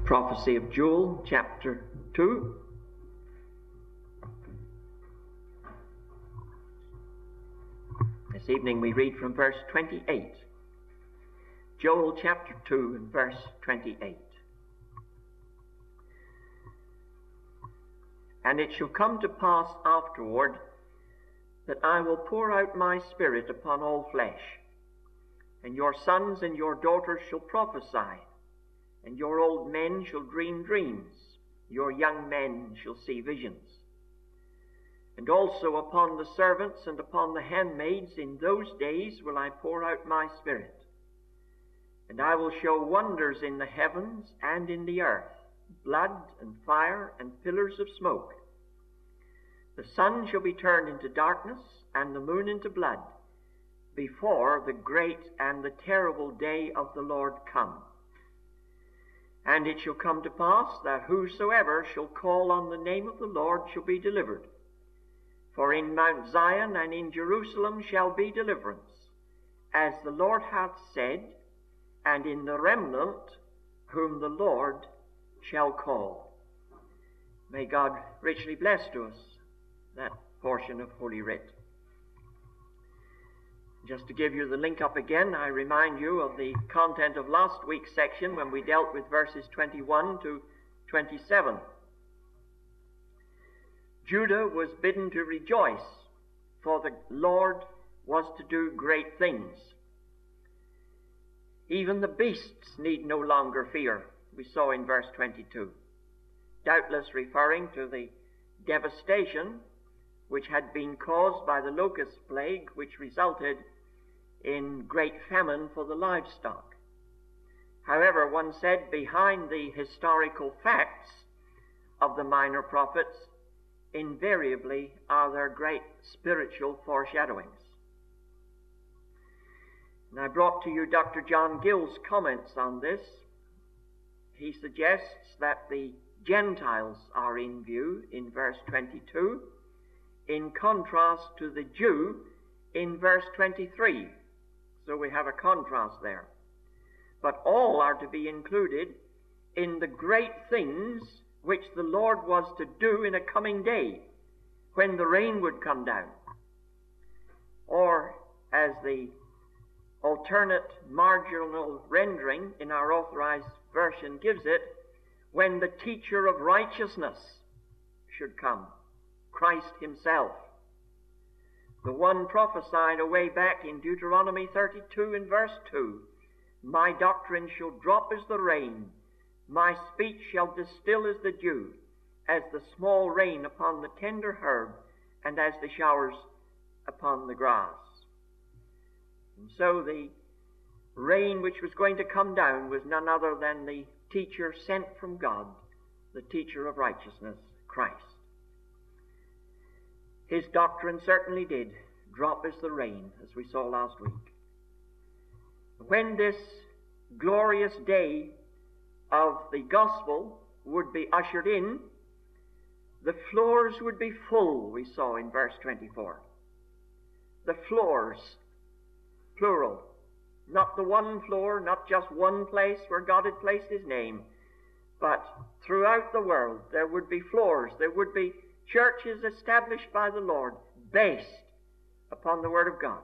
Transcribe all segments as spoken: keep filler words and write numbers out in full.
prophecy of Joel, chapter two. This evening we read from verse twenty-eight. Joel chapter two and verse twenty-eight. And it shall come to pass afterward that I will pour out my spirit upon all flesh, and your sons and your daughters shall prophesy, and your old men shall dream dreams, your young men shall see visions. And also upon the servants and upon the handmaids in those days will I pour out my spirit. And I will show wonders in the heavens and in the earth, blood and fire and pillars of smoke. The sun shall be turned into darkness and the moon into blood, before the great and the terrible day of the Lord come. And it shall come to pass that whosoever shall call on the name of the Lord shall be delivered. For in Mount Zion and in Jerusalem shall be deliverance, as the Lord hath said, and in the remnant whom the Lord shall call. May God richly bless to us that portion of Holy Writ. Just to give you the link up again, I remind you of the content of last week's section when we dealt with verses twenty-one to twenty-seven. Judah was bidden to rejoice, for the Lord was to do great things. Even the beasts need no longer fear, we saw in verse twenty-two, doubtless referring to the devastation which had been caused by the locust plague, which resulted in great famine for the livestock. However, one said, behind the historical facts of the minor prophets invariably are there great spiritual foreshadowings. And I brought to you Doctor John Gill's comments on this. He suggests that the Gentiles are in view in verse twenty-two, in contrast to the Jew in verse twenty-three. So we have a contrast there. But all are to be included in the great things which the Lord was to do in a coming day, when the rain would come down. Or, as the alternate marginal rendering in our authorized version gives it, when the teacher of righteousness should come, Christ himself. The one prophesied away back in Deuteronomy thirty-two and verse two, my doctrine shall drop as the rain, my speech shall distill as the dew, as the small rain upon the tender herb, and as the showers upon the grass. And so the rain which was going to come down was none other than the teacher sent from God, the teacher of righteousness, Christ. His doctrine certainly did drop as the rain, as we saw last week. When this glorious day of the gospel would be ushered in, the floors would be full, we saw in verse twenty-four. The floors, plural. Not the one floor, not just one place where God had placed his name, but throughout the world there would be floors, there would be churches established by the Lord, based upon the Word of God.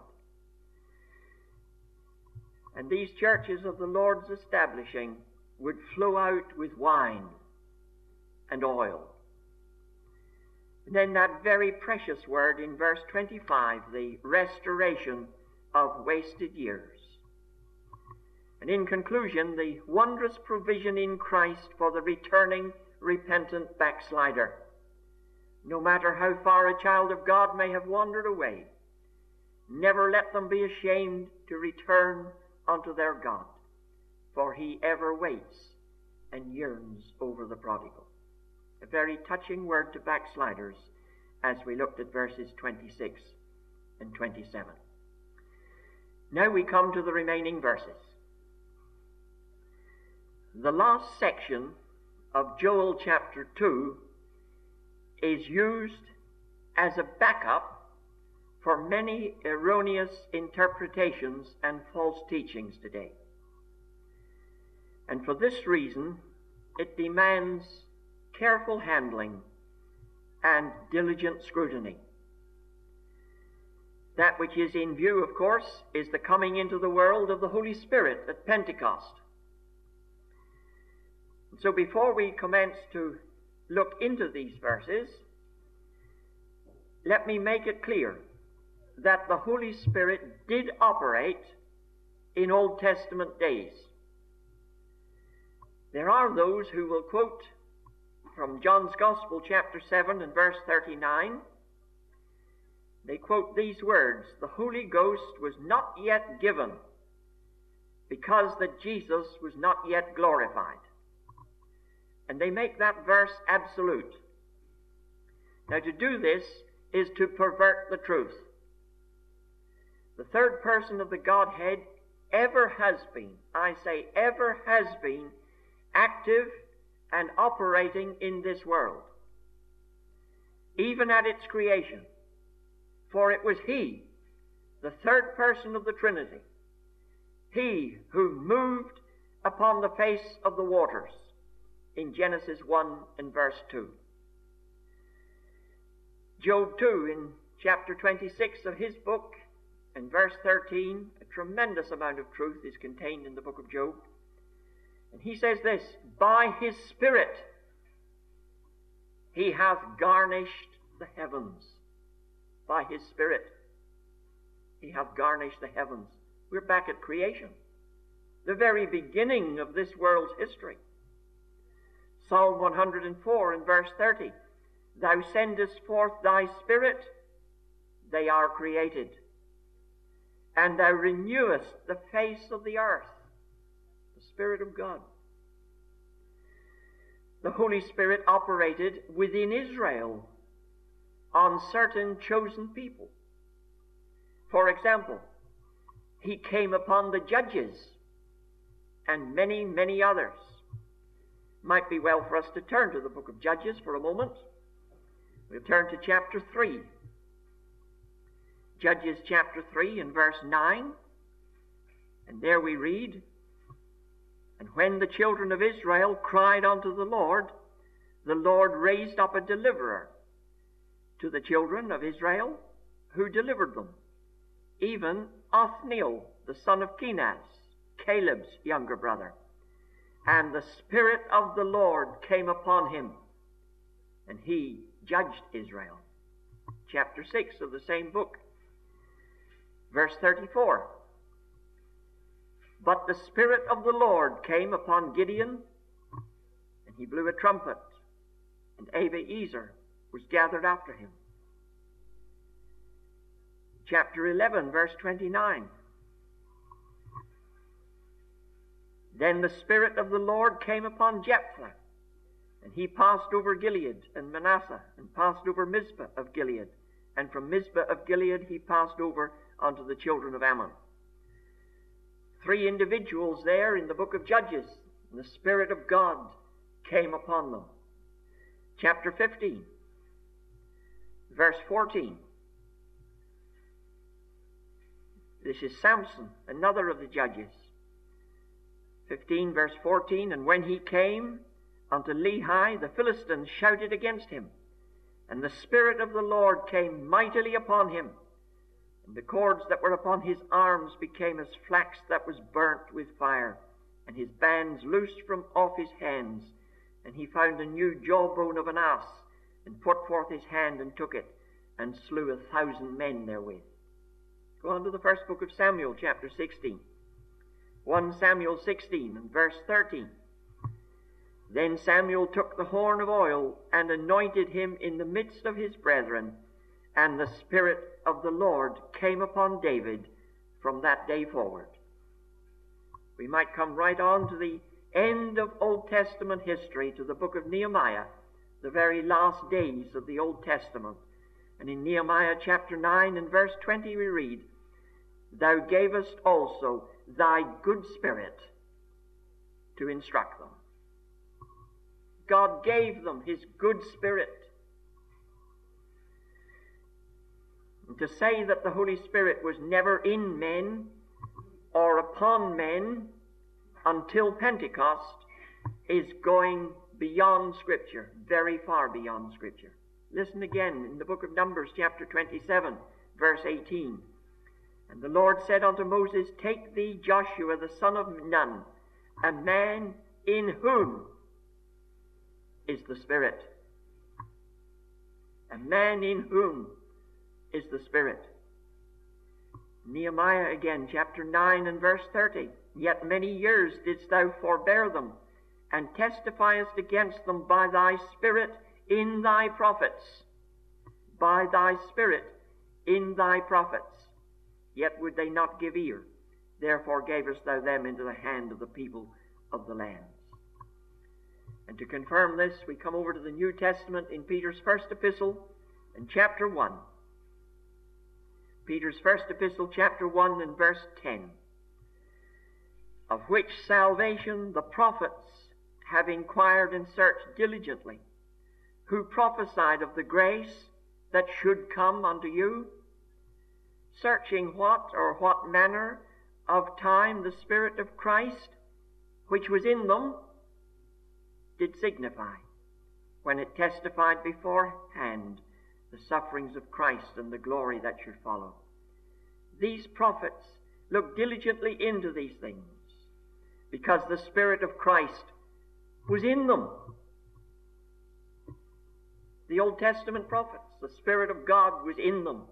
And these churches of the Lord's establishing would flow out with wine and oil. And then that very precious word in verse twenty-five, the restoration of wasted years. And in conclusion, the wondrous provision in Christ for the returning, repentant backslider. No matter how far a child of God may have wandered away, never let them be ashamed to return unto their God, for he ever waits and yearns over the prodigal. A very touching word to backsliders as we looked at verses twenty-six and twenty-seven. Now we come to the remaining verses. The last section of Joel chapter two is used as a backup for many erroneous interpretations and false teachings today. And for this reason, it demands careful handling and diligent scrutiny. That which is in view, of course, is the coming into the world of the Holy Spirit at Pentecost. And so before we commence to look into these verses, let me make it clear that the Holy Spirit did operate in Old Testament days. There are those who will quote from John's Gospel, chapter seven and verse thirty-nine. They quote these words, "The Holy Ghost was not yet given because that Jesus was not yet glorified." And they make that verse absolute. Now, to do this is to pervert the truth. The third person of the Godhead ever has been, I say ever has been, active and operating in this world, even at its creation. For it was He, the third person of the Trinity, He who moved upon the face of the waters in Genesis one and verse two. Job too, in chapter twenty-six of his book, and verse thirteen, a tremendous amount of truth is contained in the book of Job. And he says this, "By His Spirit He hath garnished the heavens." By His Spirit He hath garnished the heavens. We're back at creation, the very beginning of this world's history. Psalm one hundred four and verse thirty, "Thou sendest forth Thy Spirit, they are created. And Thou renewest the face of the earth." The Spirit of God. The Holy Spirit operated within Israel on certain chosen people. For example, He came upon the judges and many, many others. Might be well for us to turn to the book of Judges for a moment. We'll turn to chapter three. Judges chapter three and verse nine. And there we read, "And when the children of Israel cried unto the Lord, the Lord raised up a deliverer to the children of Israel, who delivered them, even Othniel, the son of Kenaz, Caleb's younger brother. And the Spirit of the Lord came upon him, and he judged Israel." Chapter six of the same book, verse thirty-four. "But the Spirit of the Lord came upon Gideon, and he blew a trumpet, and Abiezer was gathered after him." Chapter eleven, verse twenty-nine. "Then the Spirit of the Lord came upon Jephthah, and he passed over Gilead and Manasseh, and passed over Mizpah of Gilead. And from Mizpah of Gilead he passed over unto the children of Ammon." Three individuals there in the book of Judges, and the Spirit of God came upon them. Chapter fifteen, verse fourteen. This is Samson, another of the judges. fifteen, verse fourteen, "And when he came unto Lehi, the Philistines shouted against him, and the Spirit of the Lord came mightily upon him, and the cords that were upon his arms became as flax that was burnt with fire, and his bands loosed from off his hands. And he found a new jawbone of an ass, and put forth his hand and took it, and slew a thousand men therewith." Go on to the first book of Samuel, chapter sixteen. First Samuel sixteen and verse thirteen. "Then Samuel took the horn of oil, and anointed him in the midst of his brethren, and the Spirit of the Lord came upon David from that day forward." We might come right on to the end of Old Testament history, to the book of Nehemiah, the very last days of the Old Testament. And in Nehemiah chapter nine and verse twenty we read, "Thou gavest also Thy good Spirit to instruct them." God gave them His good Spirit. And to say that the Holy Spirit was never in men or upon men until Pentecost is going beyond Scripture, very far beyond Scripture. Listen again in the book of Numbers, chapter twenty-seven, verse eighteen. And the Lord said unto Moses, Take thee Joshua the son of Nun, a man in whom is the Spirit. A man in whom is the Spirit. Nehemiah again, chapter nine and verse thirty. Yet many years didst thou forbear them, and testifiest against them by thy Spirit in thy prophets. By thy Spirit in thy prophets. Yet would they not give ear. Therefore gavest thou them into the hand of the people of the lands. And to confirm this, we come over to the New Testament in Peter's first epistle in chapter one. Peter's first epistle, chapter one and verse ten. Of which salvation the prophets have inquired and searched diligently, who prophesied of the grace that should come unto you, searching what or what manner of time the Spirit of Christ, which was in them, did signify, when it testified beforehand the sufferings of Christ and the glory that should follow. These prophets looked diligently into these things, because the Spirit of Christ was in them. The Old Testament prophets, the Spirit of God was in them.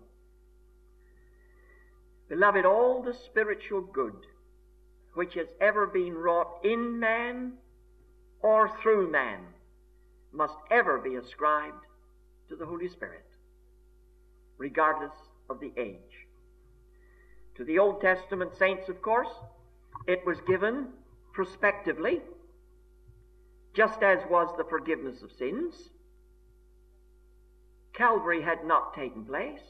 Beloved, all the spiritual good which has ever been wrought in man or through man must ever be ascribed to the Holy Spirit, regardless of the age. To the Old Testament saints, of course, it was given prospectively, just as was the forgiveness of sins. Calvary had not taken place.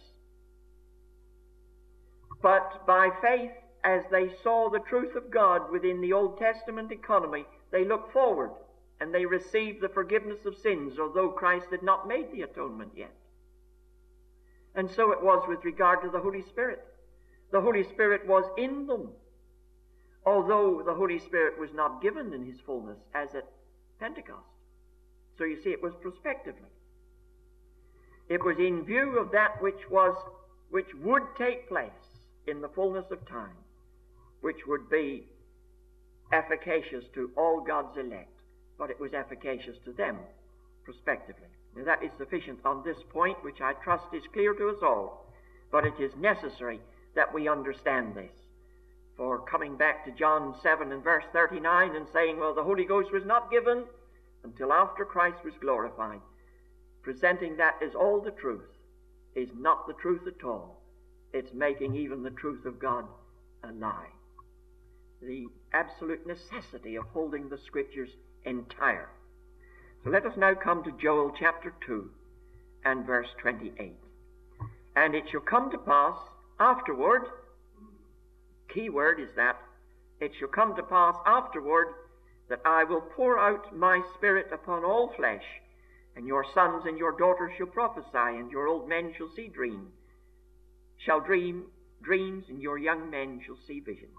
But by faith, as they saw the truth of God within the Old Testament economy, they looked forward and they received the forgiveness of sins, although Christ had not made the atonement yet. And so it was with regard to the Holy Spirit. The Holy Spirit was in them, although the Holy Spirit was not given in his fullness as at Pentecost. So you see, it was prospectively. It was in view of that which was, which would take place in the fullness of time, which would be efficacious to all God's elect, but it was efficacious to them prospectively. Now that is sufficient on this point, which I trust is clear to us all, but it is necessary that we understand this. For coming back to John seven and verse thirty-nine and saying, well, the Holy Ghost was not given until after Christ was glorified, presenting that as all the truth, is not the truth at all. It's making even the truth of God a lie. The absolute necessity of holding the Scriptures entire. So let us now come to Joel chapter two and verse twenty-eight. And it shall come to pass afterward, key word is that, it shall come to pass afterward that I will pour out my Spirit upon all flesh, and your sons and your daughters shall prophesy, and your old men shall see dreams, shall dream dreams, and your young men shall see visions.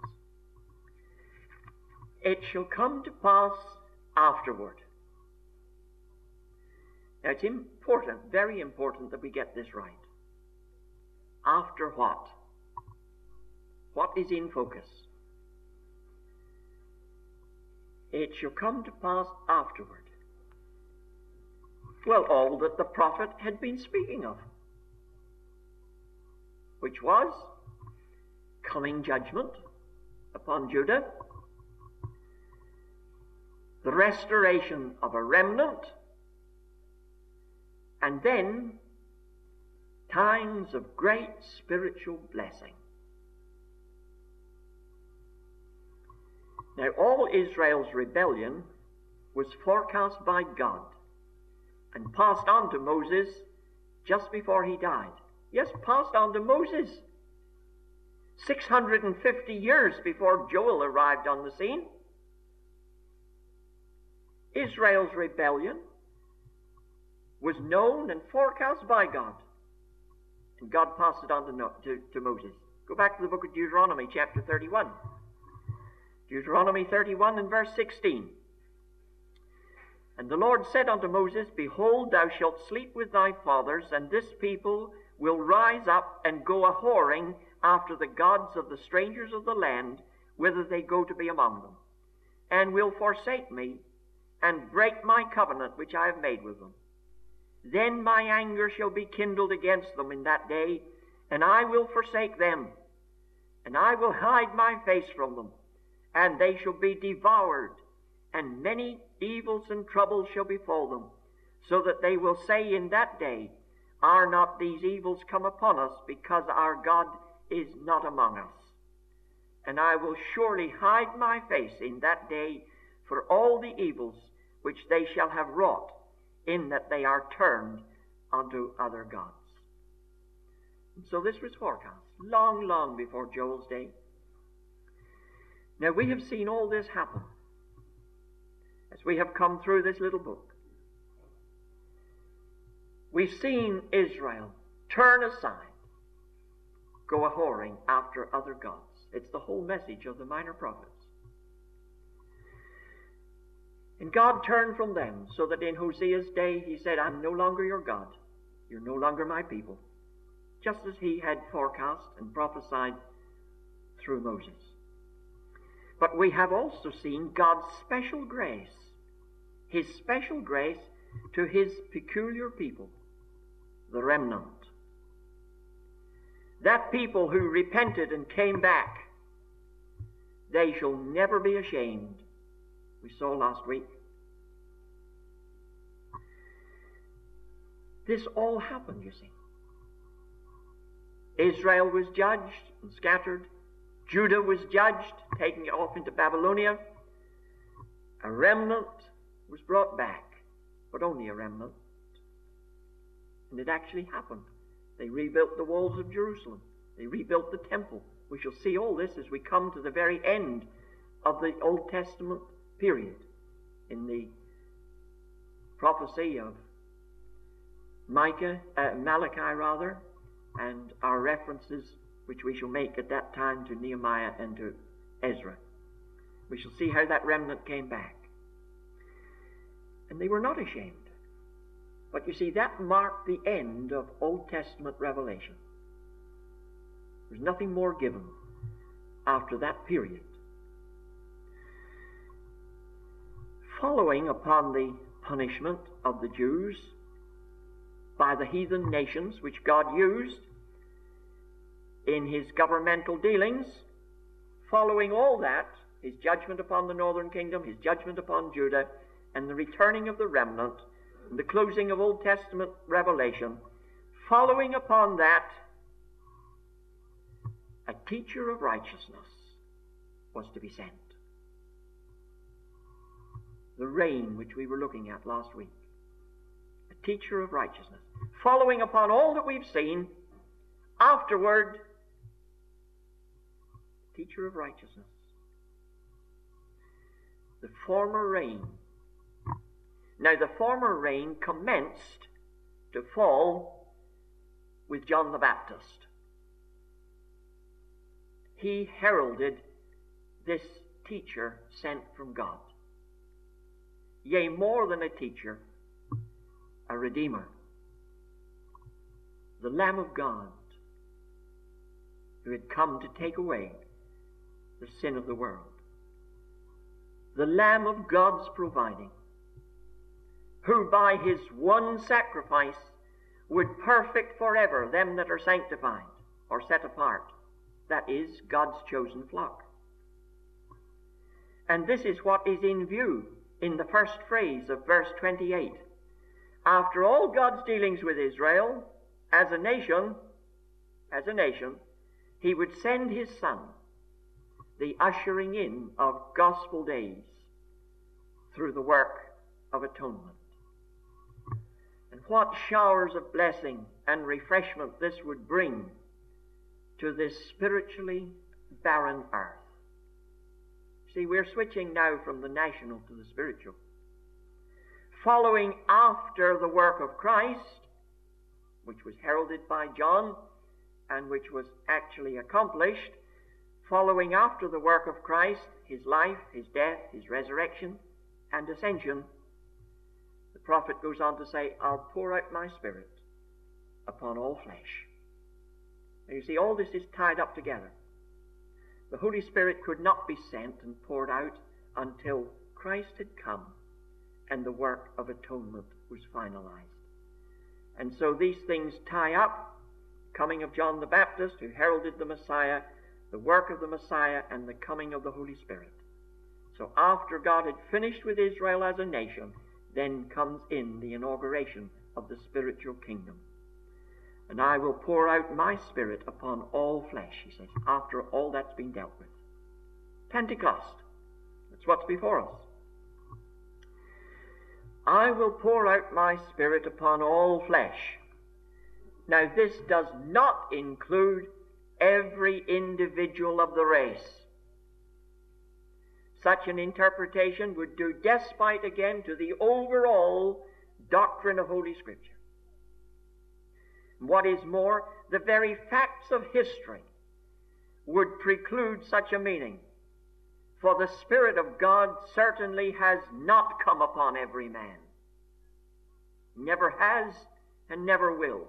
It shall come to pass afterward. Now it's important, very important, that we get this right. After what? What is in focus? It shall come to pass afterward. Well, all that the prophet had been speaking of, which was coming judgment upon Judah, the restoration of a remnant, and then times of great spiritual blessing. Now, all Israel's rebellion was forecast by God and passed on to Moses just before he died. Yes, passed on to Moses six hundred fifty years before Joel arrived on the scene. Israel's rebellion was known and forecast by God, and God passed it on to, to, to Moses. Go back to the book of Deuteronomy, chapter thirty-one. Deuteronomy thirty-one and verse sixteen. And the Lord said unto Moses, Behold, thou shalt sleep with thy fathers, and this people will rise up and go a whoring after the gods of the strangers of the land, whither they go to be among them, and will forsake me, and break my covenant which I have made with them. Then my anger shall be kindled against them in that day, and I will forsake them, and I will hide my face from them, and they shall be devoured, and many evils and troubles shall befall them, so that they will say in that day, Are not these evils come upon us, because our God is not among us? And I will surely hide my face in that day for all the evils which they shall have wrought, in that they are turned unto other gods. And so this was forecast, long, long before Joel's day. Now we have seen all this happen as we have come through this little book. We've seen Israel turn aside, go a-whoring after other gods. It's the whole message of the minor prophets. And God turned from them, so that in Hosea's day he said, I'm no longer your God. You're no longer my people. Just as he had forecast and prophesied through Moses. But we have also seen God's special grace, his special grace to his peculiar people, the remnant. That people who repented and came back, they shall never be ashamed. We saw last week. This all happened, you see. Israel was judged and scattered. Judah was judged, taken off into Babylonia. A remnant was brought back, but only a remnant. And it actually happened. They rebuilt the walls of Jerusalem. They rebuilt the temple. We shall see all this as we come to the very end of the Old Testament period, in the prophecy of Micah, uh, Malachi rather, and our references which we shall make at that time to Nehemiah and to Ezra. We shall see how that remnant came back. And they were not ashamed. But you see, that marked the end of Old Testament revelation. There's nothing more given after that period. Following upon the punishment of the Jews by the heathen nations which God used in his governmental dealings, following all that, his judgment upon the northern kingdom, his judgment upon Judah, and the returning of the remnant, and the closing of Old Testament revelation, following upon that, a teacher of righteousness was to be sent. The reign which we were looking at last week. A teacher of righteousness. Following upon all that we've seen, afterward, teacher of righteousness. The former reign. Now the former reign commenced to fall with John the Baptist. He heralded this teacher sent from God. Yea, more than a teacher, a Redeemer. The Lamb of God, who had come to take away the sin of the world. The Lamb of God's providing, who by his one sacrifice would perfect forever them that are sanctified or set apart. That is, God's chosen flock. And this is what is in view in the first phrase of verse twenty-eight. After all God's dealings with Israel, as a nation, as a nation, he would send his Son, the ushering in of gospel days through the work of atonement. And what showers of blessing and refreshment this would bring to this spiritually barren earth. See, we're switching now from the national to the spiritual. Following after the work of Christ, which was heralded by John and which was actually accomplished, following after the work of Christ, his life, his death, his resurrection, and ascension, prophet goes on to say, I'll pour out my Spirit upon all flesh. And you see, all this is tied up together. The Holy Spirit could not be sent and poured out until Christ had come and the work of atonement was finalized. And so these things tie up: coming of John the Baptist, who heralded the Messiah, the work of the Messiah, and the coming of the Holy Spirit. So after God had finished with Israel as a nation, then comes in the inauguration of the spiritual kingdom. And I will pour out my Spirit upon all flesh, he says, after all that's been dealt with. Pentecost. That's what's before us. I will pour out my Spirit upon all flesh. Now, this does not include every individual of the race. Such an interpretation would do despite again to the overall doctrine of Holy Scripture. What is more, the very facts of history would preclude such a meaning. For the Spirit of God certainly has not come upon every man. Never has and never will.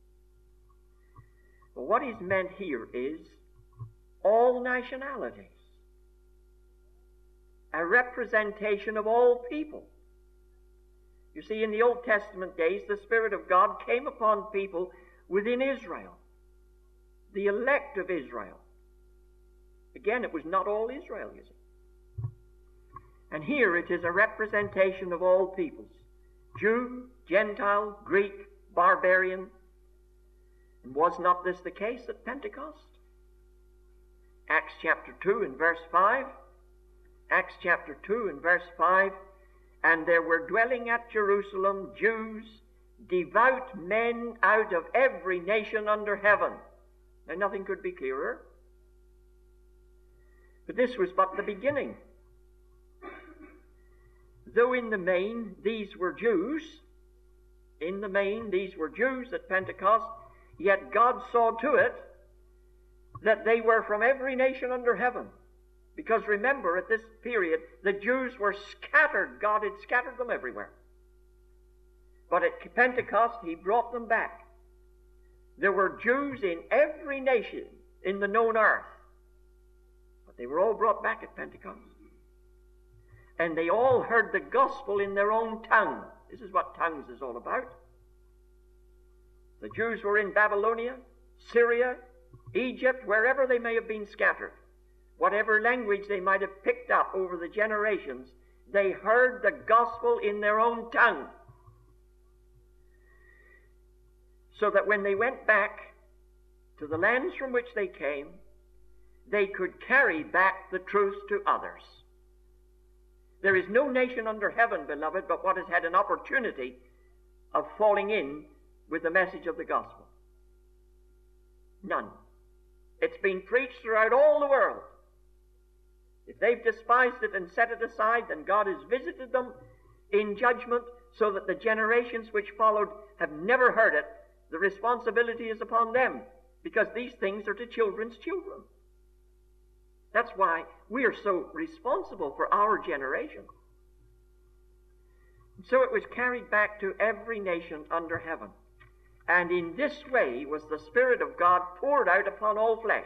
But what is meant here is all nationalities. A representation of all people. You see, in the Old Testament days, the Spirit of God came upon people within Israel, the elect of Israel. Again, it was not all Israel, you see. And here it is a representation of all peoples: Jew, Gentile, Greek, barbarian. And was not this the case at Pentecost? Acts chapter two and verse five. Acts chapter two and verse five. And there were dwelling at Jerusalem Jews, devout men out of every nation under heaven. Now, nothing could be clearer. But this was but the beginning. Though in the main these were Jews, in the main these were Jews at Pentecost, yet God saw to it that they were from every nation under heaven. Because remember, at this period, the Jews were scattered. God had scattered them everywhere. But at Pentecost, he brought them back. There were Jews in every nation in the known earth. But they were all brought back at Pentecost. And they all heard the gospel in their own tongue. This is what tongues is all about. The Jews were in Babylonia, Syria, Egypt, wherever they may have been scattered. Whatever language they might have picked up over the generations, they heard the gospel in their own tongue. So that when they went back to the lands from which they came, they could carry back the truth to others. There is no nation under heaven, beloved, but what has had an opportunity of falling in with the message of the gospel. None. It's been preached throughout all the world. If they've despised it and set it aside, then God has visited them in judgment so that the generations which followed have never heard it. The responsibility is upon them, because these things are to children's children. That's why we are so responsible for our generation. So it was carried back to every nation under heaven. And in this way was the Spirit of God poured out upon all flesh.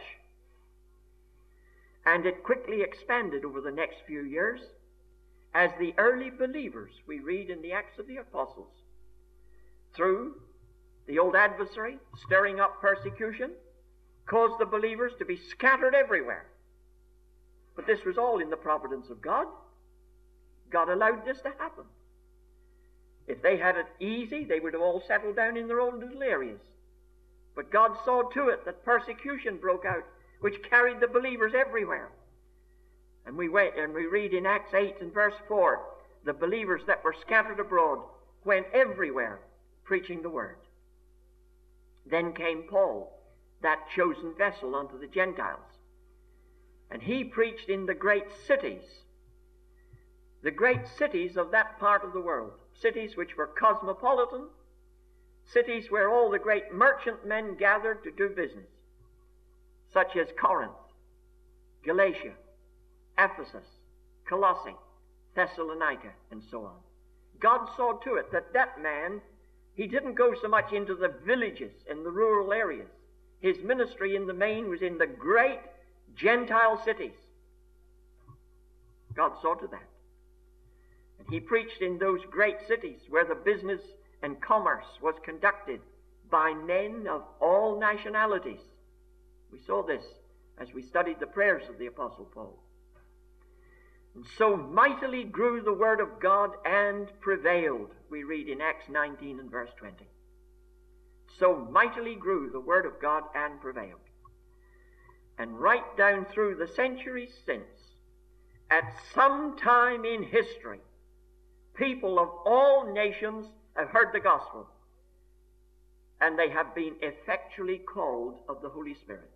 And it quickly expanded over the next few years as the early believers, we read in the Acts of the Apostles, through the old adversary stirring up persecution, caused the believers to be scattered everywhere. But this was all in the providence of God. God allowed this to happen. If they had it easy, they would have all settled down in their own little areas. But God saw to it that persecution broke out, which carried the believers everywhere. And we wait, and we read in Acts eight and verse four, the believers that were scattered abroad went everywhere preaching the word. Then came Paul, that chosen vessel unto the Gentiles. And he preached in the great cities, the great cities of that part of the world, cities which were cosmopolitan, cities where all the great merchantmen gathered to do business, such as Corinth, Galatia, Ephesus, Colossae, Thessalonica, and so on. God saw to it that that man, he didn't go so much into the villages and the rural areas. His ministry in the main was in the great Gentile cities. God saw to that. And he preached in those great cities where the business and commerce was conducted by men of all nationalities. We saw this as we studied the prayers of the Apostle Paul. And so mightily grew the word of God and prevailed, we read in Acts nineteen and verse twenty. So mightily grew the word of God and prevailed. And right down through the centuries since, at some time in history, people of all nations have heard the gospel, and they have been effectually called of the Holy Spirit.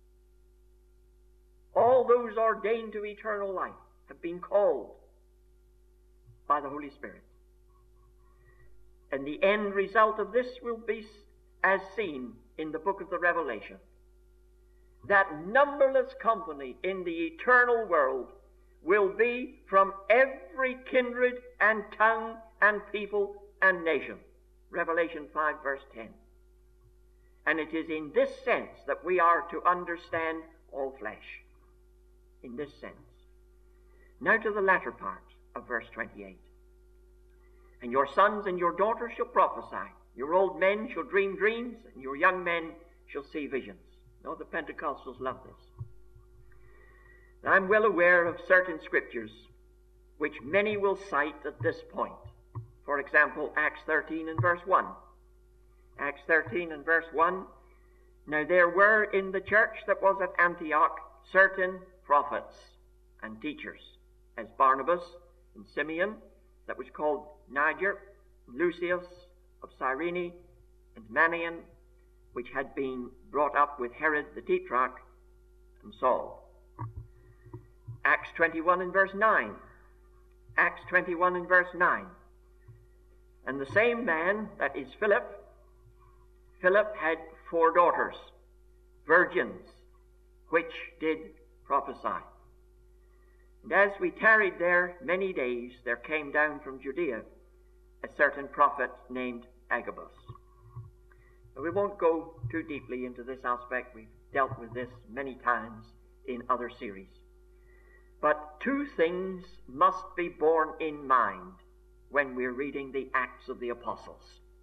All those ordained to eternal life have been called by the Holy Spirit. And the end result of this will be as seen in the book of the Revelation. That numberless company in the eternal world will be from every kindred and tongue and people and nation. Revelation five verse ten. And it is in this sense that we are to understand all flesh. In this sense. Now to the latter part of verse twenty-eight. And your sons and your daughters shall prophesy. Your old men shall dream dreams, and your young men shall see visions. No, the Pentecostals love this. I'm well aware of certain scriptures which many will cite at this point. For example, Acts thirteen and verse one. Acts thirteen and verse one. Now there were in the church that was at Antioch certain prophets and teachers, as Barnabas and Simeon, that was called Niger, Lucius of Cyrene, and Manaen, which had been brought up with Herod the Tetrarch, and Saul. Acts twenty-one and verse nine. Acts twenty-one and verse nine. And the same man, that is Philip, Philip had four daughters, virgins, which did prophesy. And as we tarried there many days, there came down from Judea a certain prophet named Agabus. But we won't go too deeply into this aspect. We've dealt with this many times in other series. But two things must be borne in mind when we're reading the Acts of the Apostles.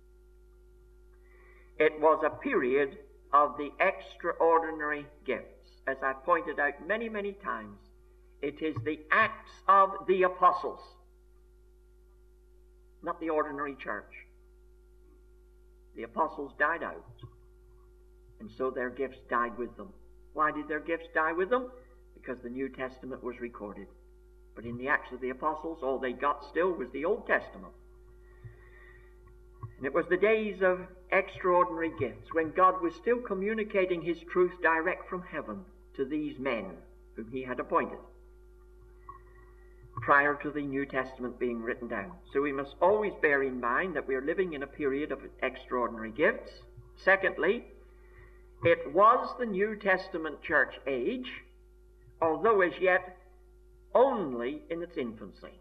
It was a period of the extraordinary gifts. As I pointed out many, many times, it is the Acts of the Apostles, not the ordinary church. The apostles died out, and so their gifts died with them. Why did their gifts die with them? Because the New Testament was recorded. But in the Acts of the Apostles, all they got still was the Old Testament. And it was the days of extraordinary gifts, when God was still communicating his truth direct from heaven to these men whom he had appointed, prior to the New Testament being written down. So we must always bear in mind that we are living in a period of extraordinary gifts. Secondly, it was the New Testament church age, although as yet only in its infancy.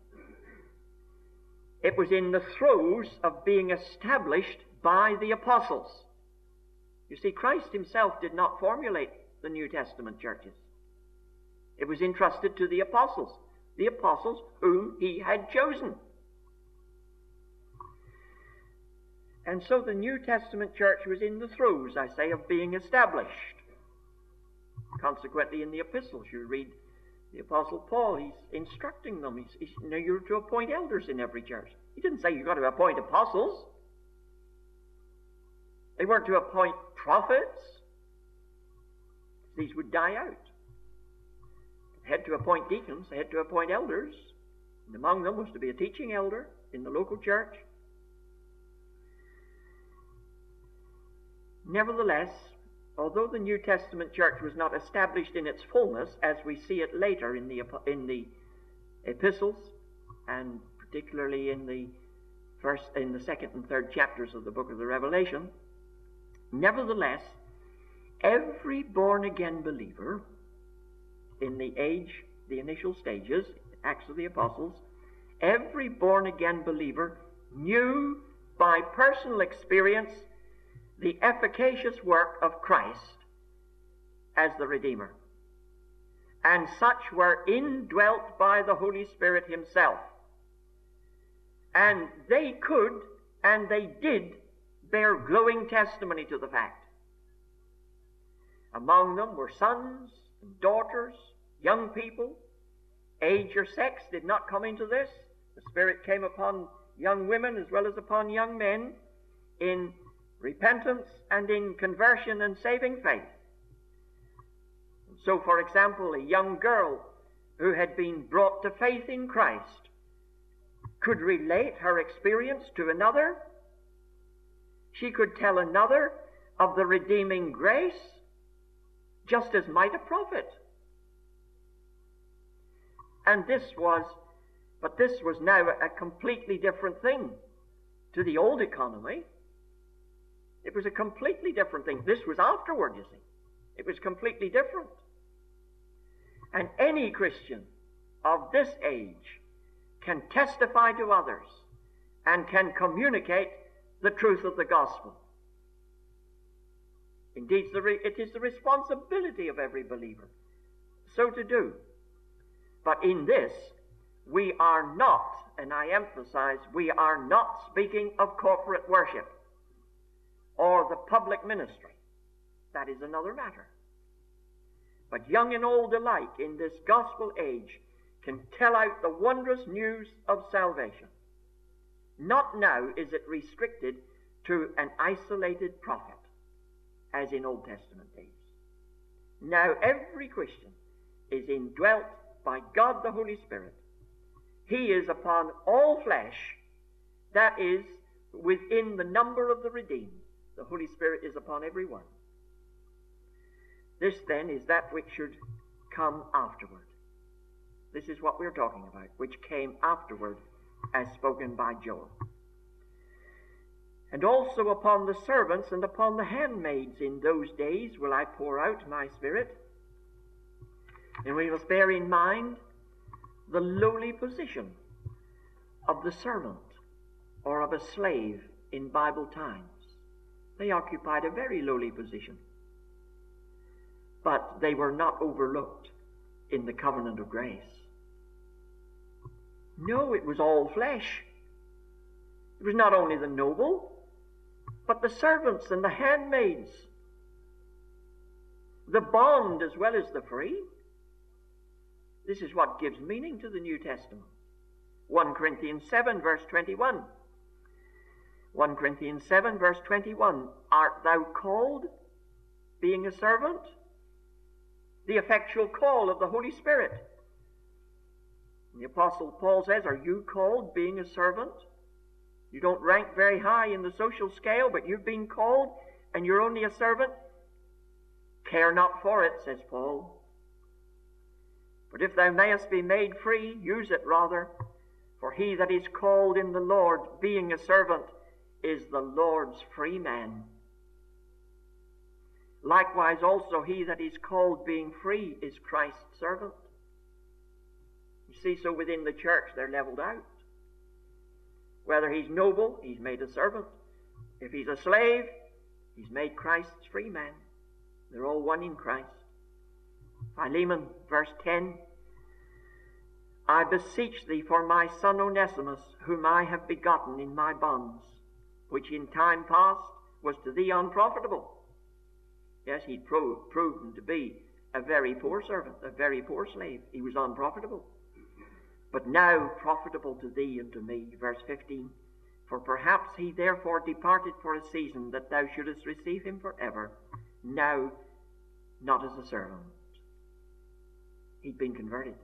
It was in the throes of being established by the apostles. You see, Christ himself did not formulate the New Testament churches. It was entrusted to the apostles, the apostles whom he had chosen. And so the New Testament church was in the throes, I say, of being established. Consequently, in the epistles, you read the Apostle Paul, he's instructing them. He's, he's, you know, you're to appoint elders in every church. He didn't say you've got to appoint apostles. They weren't to appoint prophets. These would die out. They had to appoint deacons. They had to appoint elders. And among them was to be a teaching elder in the local church. Nevertheless, although the New Testament church was not established in its fullness, as we see it later in the in the epistles, and particularly in the first, in the second and third chapters of the book of the Revelation, nevertheless, every born-again believer in the age, the initial stages, Acts of the Apostles, every born-again believer knew by personal experience the efficacious work of Christ as the Redeemer. And such were indwelt by the Holy Spirit himself. And they could, and they did, bear glowing testimony to the fact. Among them were sons and daughters, young people. Age or sex did not come into this. The Spirit came upon young women as well as upon young men in repentance and in conversion and saving faith. And so, for example, a young girl who had been brought to faith in Christ could relate her experience to another. She could tell another of the redeeming grace just as might a prophet. And this was, but this was now a completely different thing to the old economy. It was a completely different thing. This was afterward, you see. It was completely different. And any Christian of this age can testify to others and can communicate the truth of the gospel. Indeed, it is the responsibility of every believer so to do. But in this, we are not, and I emphasize, we are not speaking of corporate worship or the public ministry. That is another matter. But young and old alike in this gospel age can tell out the wondrous news of salvation. Not now is it restricted to an isolated prophet, as in Old Testament days. Now every Christian is indwelt by God the Holy Spirit. He is upon all flesh, that is, within the number of the redeemed. The Holy Spirit is upon every one. This then is that which should come afterward. This is what we're talking about, which came afterward as spoken by Joel. And also upon the servants and upon the handmaids in those days will I pour out my Spirit. And we must bear in mind the lowly position of the servant or of a slave in Bible times. They occupied a very lowly position. But they were not overlooked in the covenant of grace. No, it was all flesh. It was not only the noble, but the servants and the handmaids, the bond as well as the free. This is what gives meaning to the New Testament. First Corinthians seven, verse twenty-one. First Corinthians seven, verse twenty-one. Art thou called, being a servant? The effectual call of the Holy Spirit. The Apostle Paul says, are you called, being a servant? You don't rank very high in the social scale, but you've been called, and you're only a servant. Care not for it, says Paul. But if thou mayest be made free, use it rather. For he that is called in the Lord, being a servant, is the Lord's free man. Likewise also he that is called being free is Christ's servant. You see, so within the church they're leveled out. Whether he's noble, he's made a servant. If he's a slave, he's made Christ's free man. They're all one in Christ. Philemon, verse ten. I beseech thee for my son Onesimus, whom I have begotten in my bonds, which in time past was to thee unprofitable. Yes, he'd pro- proven to be a very poor servant, a very poor slave. He was unprofitable. But now profitable to thee and to me. Verse fifteen. For perhaps he therefore departed for a season, that thou shouldest receive him forever. Now, not as a servant. He'd been converted.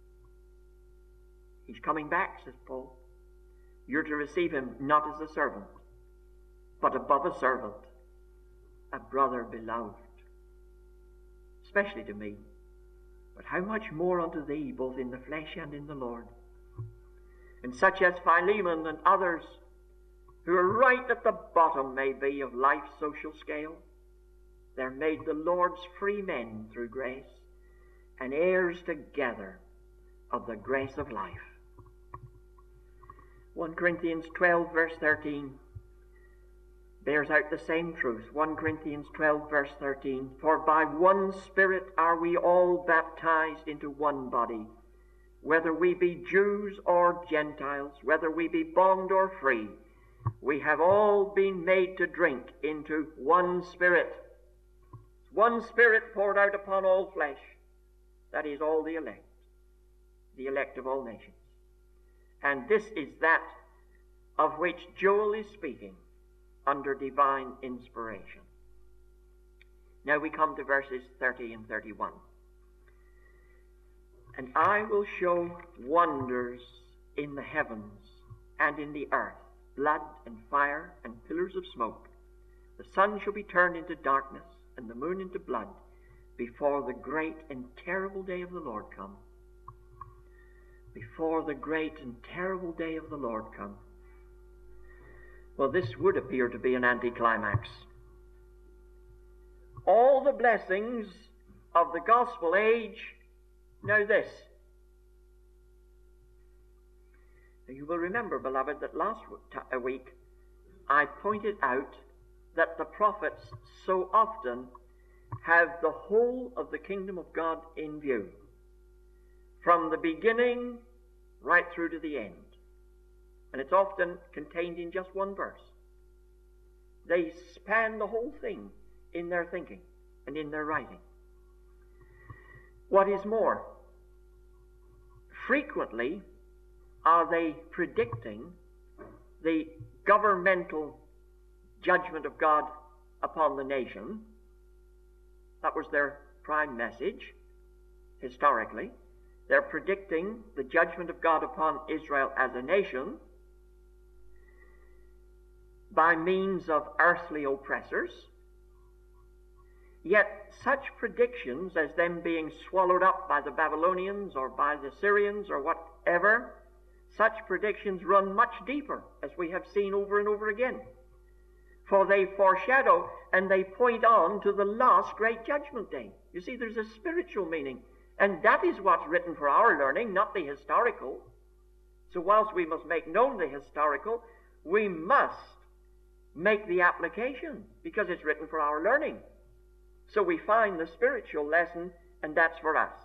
He's coming back, says Paul. You're to receive him not as a servant, but above a servant, a brother beloved, especially to me. But how much more unto thee, both in the flesh and in the Lord. And such as Philemon and others, who are right at the bottom, maybe, of life's social scale, they're made the Lord's free men through grace, and heirs together of the grace of life. First Corinthians twelve, verse thirteen, bears out the same truth. First Corinthians twelve, verse thirteen, for by one Spirit are we all baptized into one body, whether we be Jews or Gentiles, whether we be bond or free, we have all been made to drink into one Spirit. One Spirit poured out upon all flesh, that is, all the elect, the elect of all nations. And this is that of which Joel is speaking under divine inspiration. Now we come to verses thirty and thirty-one. And I will show wonders in the heavens and in the earth, blood and fire and pillars of smoke. The sun shall be turned into darkness and the moon into blood before the great and terrible day of the Lord come. Before the great and terrible day of the Lord come. Well, this would appear to be an anticlimax. All the blessings of the gospel age, now this. Now you will remember, beloved, that last week I pointed out that the prophets so often have the whole of the kingdom of God in view, from the beginning right through to the end. And it's often contained in just one verse. They span the whole thing in their thinking and in their writing. What is more, frequently are they predicting the governmental judgment of God upon the nation. That was their prime message, historically. They're predicting the judgment of God upon Israel as a nation by means of earthly oppressors. Yet such predictions as them being swallowed up by the Babylonians or by the Syrians or whatever, such predictions run much deeper, as we have seen over and over again. For they foreshadow and they point on to the last great judgment day. You see, there's a spiritual meaning. And that is what's written for our learning, not the historical. So whilst we must make known the historical, we must make the application, because it's written for our learning. So we find the spiritual lesson, and that's for us.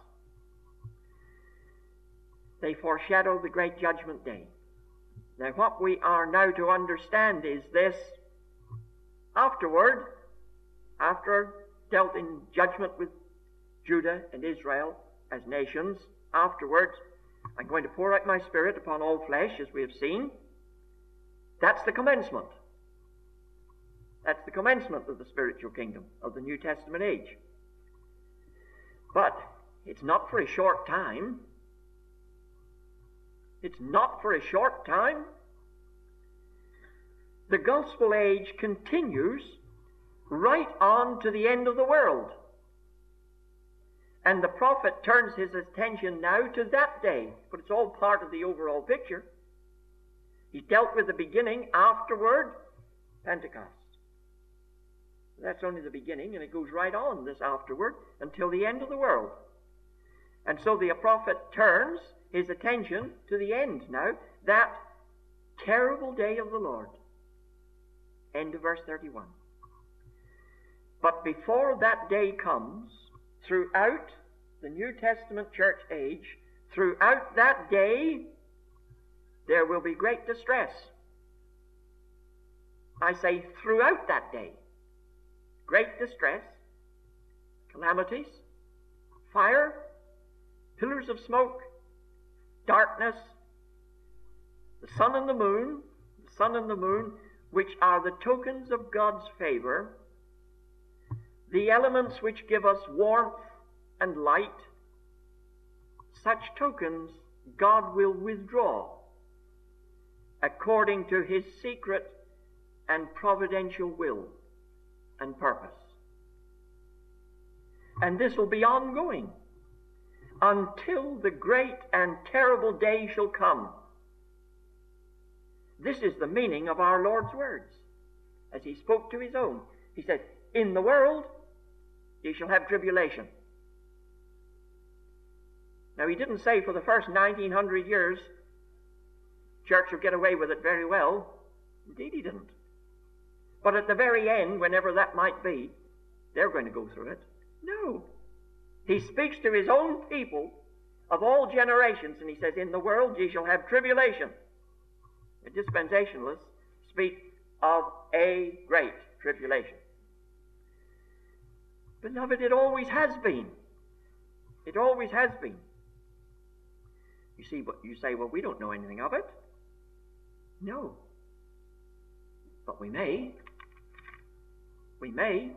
They foreshadow the great judgment day. Now what we are now to understand is this: afterward, after dealt in judgment with Judah and Israel as nations, afterwards I'm going to pour out my Spirit upon all flesh, as we have seen. That's the commencement. That's the commencement of the spiritual kingdom of the New Testament age. But it's not for a short time. It's not for a short time. The gospel age continues right on to the end of the world. And the prophet turns his attention now to that day, but it's all part of the overall picture. He dealt with the beginning, afterward, Pentecost. That's only the beginning, and it goes right on, this afterward, until the end of the world. And so the prophet turns his attention to the end now, that terrible day of the Lord. End of verse thirty-one. But before that day comes, throughout the New Testament church age, throughout that day, there will be great distress. I say throughout that day. Great distress, calamities, fire, pillars of smoke, darkness, the sun and the moon, the sun and the moon, which are the tokens of God's favor, the elements which give us warmth and light, such tokens God will withdraw according to his secret and providential will and purpose. And this will be ongoing until the great and terrible day shall come. This is the meaning of our Lord's words as he spoke to his own. He said, in the world ye shall have tribulation. Now he didn't say for the first nineteen hundred years church will get away with it very well. Indeed he didn't. But at the very end, whenever that might be, they're going to go through it. No. He speaks to his own people of all generations, and he says, in the world ye shall have tribulation. The dispensationalists speak of a great tribulation. Beloved, it always has been. It always has been. You see, but you say, well, we don't know anything of it. No. But we may. We may.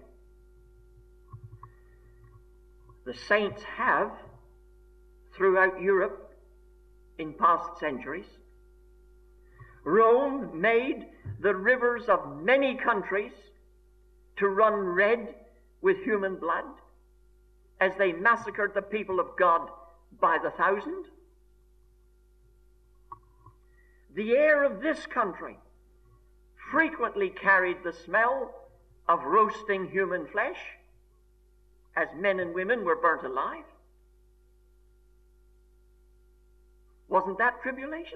The saints have, throughout Europe in past centuries. Rome made the rivers of many countries to run red with human blood as they massacred the people of God by the thousand. The air of this country frequently carried the smell of roasting human flesh as men and women were burnt alive. Wasn't that tribulation?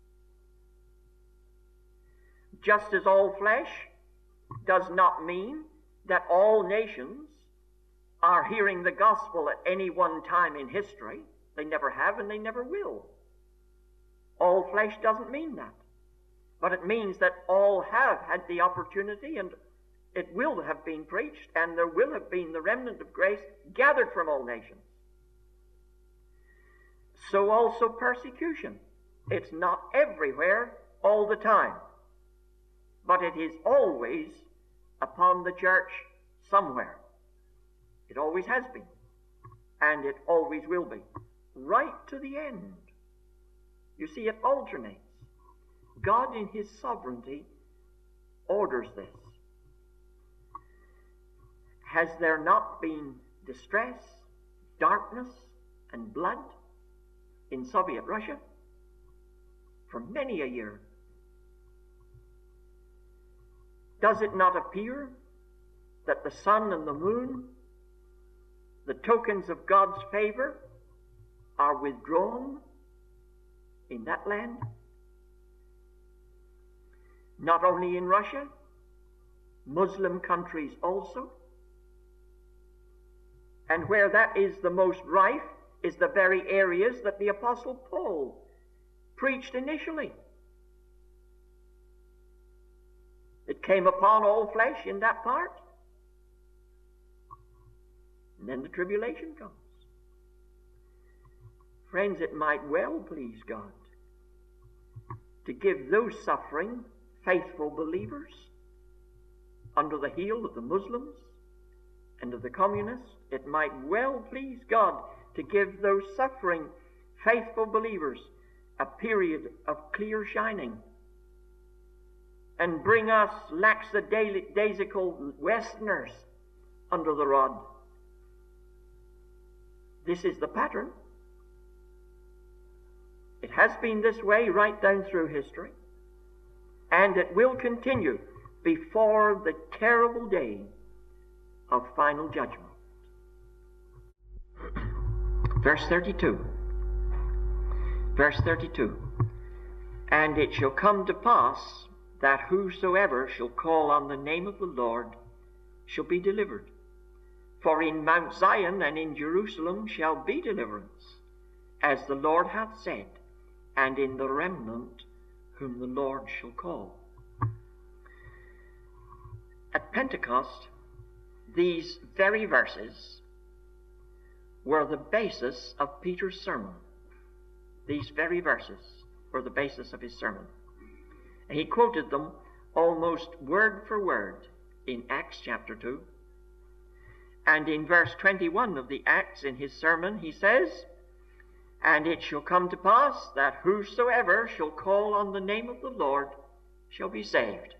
Just as all flesh does not mean that all nations are hearing the gospel at any one time in history. They never have and they never will. All flesh doesn't mean that. But it means that all have had the opportunity, and it will have been preached, and there will have been the remnant of grace gathered from all nations. So also persecution. It's not everywhere all the time, but it is always upon the church somewhere. It always has been, and it always will be, right to the end. You see, it alternates. God in his sovereignty orders this. Has there not been distress, darkness, and blood in Soviet Russia for many a year? Does it not appear that the sun and the moon, the tokens of God's favor, are withdrawn in that land? Not only in Russia, Muslim countries also. And where that is the most rife is the very areas that the Apostle Paul preached initially. It came upon all flesh in that part. And then the tribulation comes. Friends, it might well please God to give those suffering faithful believers under the heel of the Muslims and of the communists. It might well please God to give those suffering faithful believers a period of clear shining and bring us lackadaisical Westerners under the rod. This is the pattern. It has been this way right down through history, and it will continue before the terrible day of final judgment. Verse thirty-two. Verse thirty-two. And it shall come to pass that whosoever shall call on the name of the Lord shall be delivered. For in Mount Zion and in Jerusalem shall be deliverance, as the Lord hath said, and in the remnant whom the Lord shall call. At Pentecost, these very verses were the basis of Peter's sermon. These very verses were the basis of his sermon. And he quoted them almost word for word in Acts chapter two. And in verse twenty-one of the Acts in his sermon, he says, And it shall come to pass that whosoever shall call on the name of the Lord shall be saved.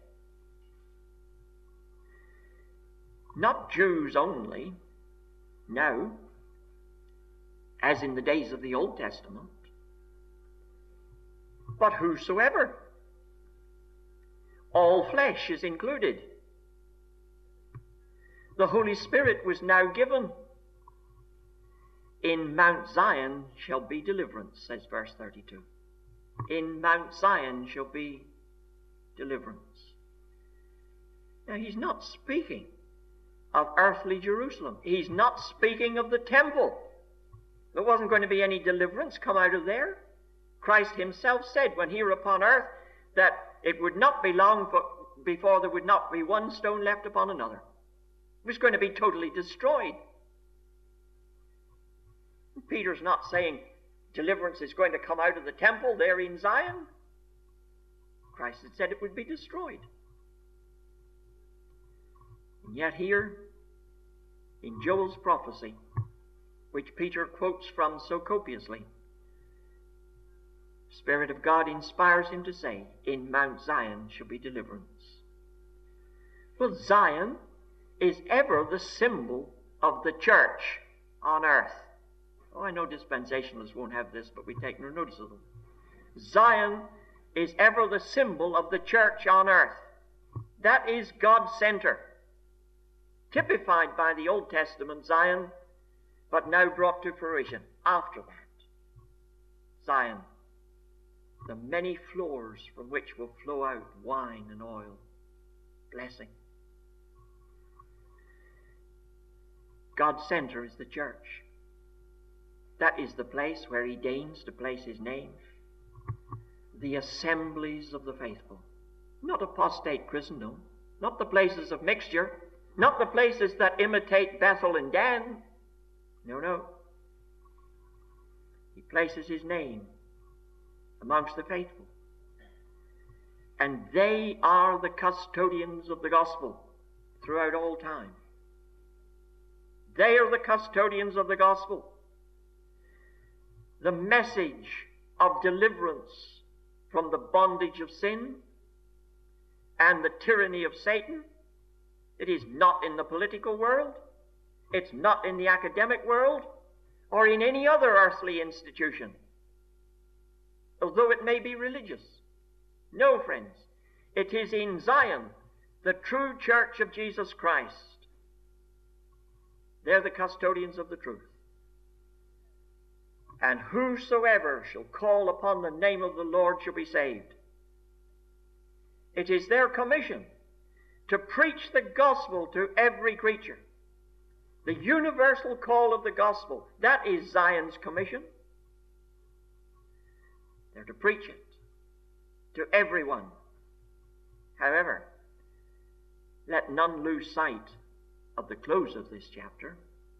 Not Jews only, now, as in the days of the Old Testament, but whosoever. All flesh is included. The Holy Spirit was now given. In Mount Zion shall be deliverance, says verse thirty-two. In Mount Zion shall be deliverance. Now he's not speaking of earthly Jerusalem. He's not speaking of the temple. There wasn't going to be any deliverance come out of there. Christ himself said when he were upon earth that it would not be long for, before there would not be one stone left upon another. It was going to be totally destroyed. Peter's not saying deliverance is going to come out of the temple there in Zion. Christ had said it would be destroyed. And yet here, in Joel's prophecy, which Peter quotes from so copiously, the Spirit of God inspires him to say, in Mount Zion shall be deliverance. Well, Zion is ever the symbol of the church on earth. Oh, I know dispensationalists won't have this, but we take no notice of them. Zion is ever the symbol of the church on earth. That is God's center, typified by the Old Testament Zion, but now brought to fruition after that. Zion, the many floors from which will flow out wine and oil, blessing. God's center is the church. That is the place where he deigns to place his name. The assemblies of the faithful. Not apostate Christendom. Not the places of mixture. Not the places that imitate Bethel and Dan. No, no. He places his name amongst the faithful. And they are the custodians of the gospel throughout all time. They are the custodians of the gospel. The message of deliverance from the bondage of sin and the tyranny of Satan. It is not in the political world. It's not in the academic world or in any other earthly institution, although it may be religious. No, friends, it is in Zion, the true church of Jesus Christ. They're the custodians of the truth. And whosoever shall call upon the name of the Lord shall be saved. It is their commission to preach the gospel to every creature. The universal call of the gospel, that is Zion's commission. They're to preach it to everyone. However, let none lose sight of the close of this chapter.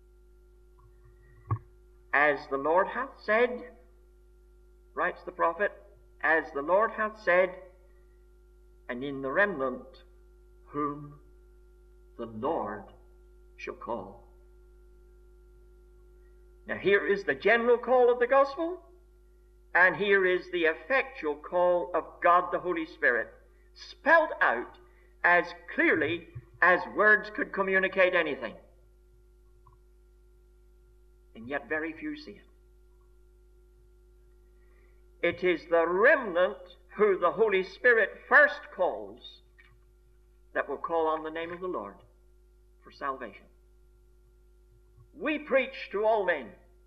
As the Lord hath said, writes the prophet, as the Lord hath said, and in the remnant whom the Lord shall call. Now here is the general call of the gospel, and here is the effectual call of God the Holy Spirit, spelled out as clearly as words could communicate anything. And yet very few see it. It is the remnant who the Holy Spirit first calls that will call on the name of the Lord for salvation. We preach to all men,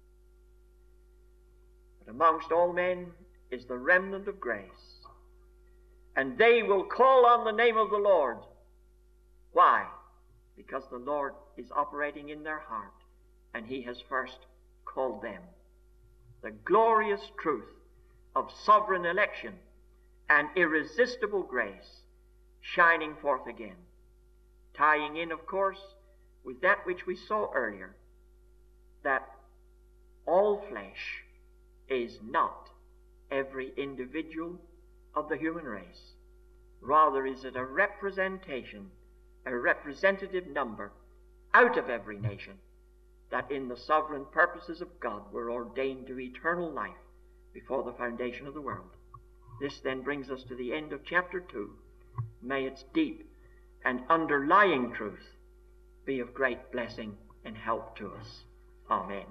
but amongst all men is the remnant of grace, and they will call on the name of the Lord. Why? Because the Lord is operating in their heart, and he has first called them. The glorious truth of sovereign election and irresistible grace shining forth again. Tying in, of course, with that which we saw earlier, that all flesh is not every individual of the human race. Rather is it a representation, a representative number out of every nation, that in the sovereign purposes of God were ordained to eternal life before the foundation of the world. This then brings us to the end of chapter two. May its deep and underlying truth be of great blessing and help to us. Amen.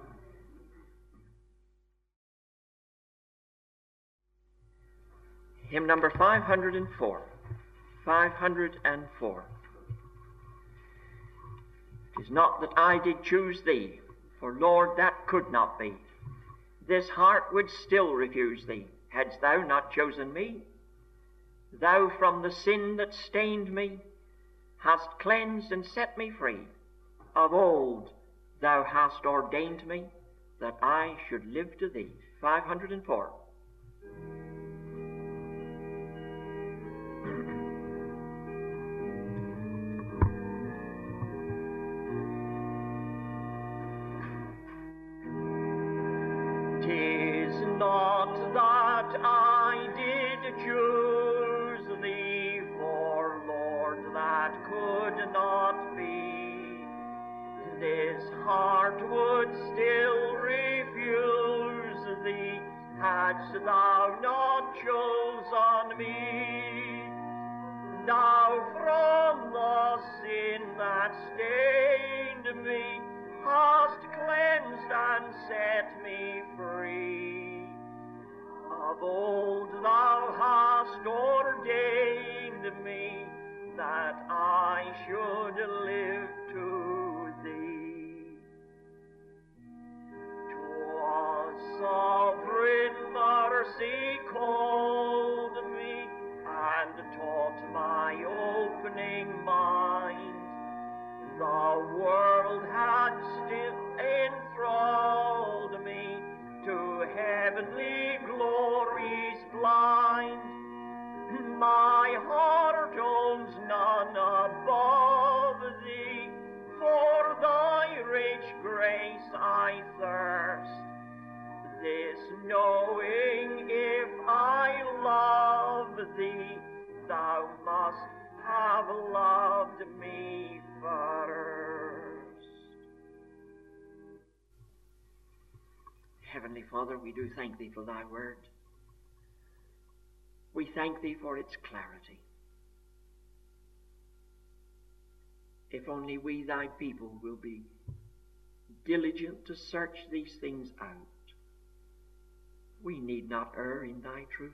Hymn number five hundred four. five hundred four. It is not that I did choose thee, for Lord, that could not be. This heart would still refuse thee, hadst thou not chosen me. Thou from the sin that stained me hast cleansed and set me free. Of old thou hast ordained me that I should live to thee. five hundred four. Tis not that I did choose thee, for Lord, that could not be. This heart would still refuse thee, hadst thou not chosen me. Thou from the sin that stained me hast cleansed and set me free. Of old thou hast ordained me that I should live to thee. 'Twas sovereign mercy called me and taught my opening mind. The world had still enthralled me, to heavenly glories blind. My heart owns none above thee, for thy rich grace I thirst. This knowing, if I love thee, thou must have loved me first. Heavenly Father, we do thank thee for thy word. We thank thee for its clarity. If only we, thy people, will be diligent to search these things out, we need not err in thy truth.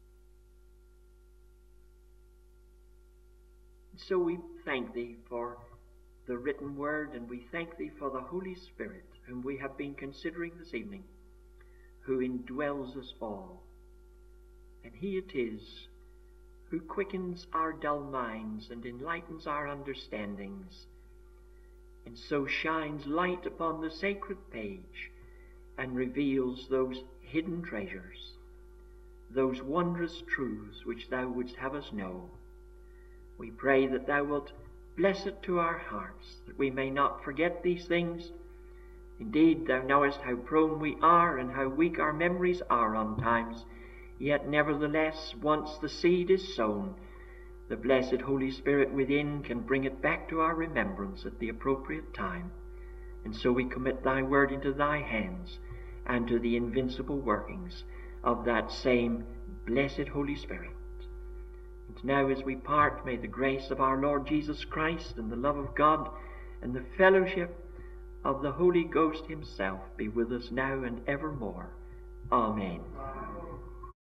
So we thank thee for the written word, and we thank thee for the Holy Spirit, whom we have been considering this evening, who indwells us all. And he it is who quickens our dull minds and enlightens our understandings, and so shines light upon the sacred page and reveals those hidden treasures, those wondrous truths which thou wouldst have us know. We pray that thou wilt bless it to our hearts, that we may not forget these things. Indeed, thou knowest how prone we are and how weak our memories are on times. Yet nevertheless, once the seed is sown, the blessed Holy Spirit within can bring it back to our remembrance at the appropriate time. And so we commit thy word into thy hands, and to the invincible workings of that same blessed Holy Spirit. And now as we part, may the grace of our Lord Jesus Christ and the love of God and the fellowship of the Holy Ghost himself be with us now and evermore. Amen.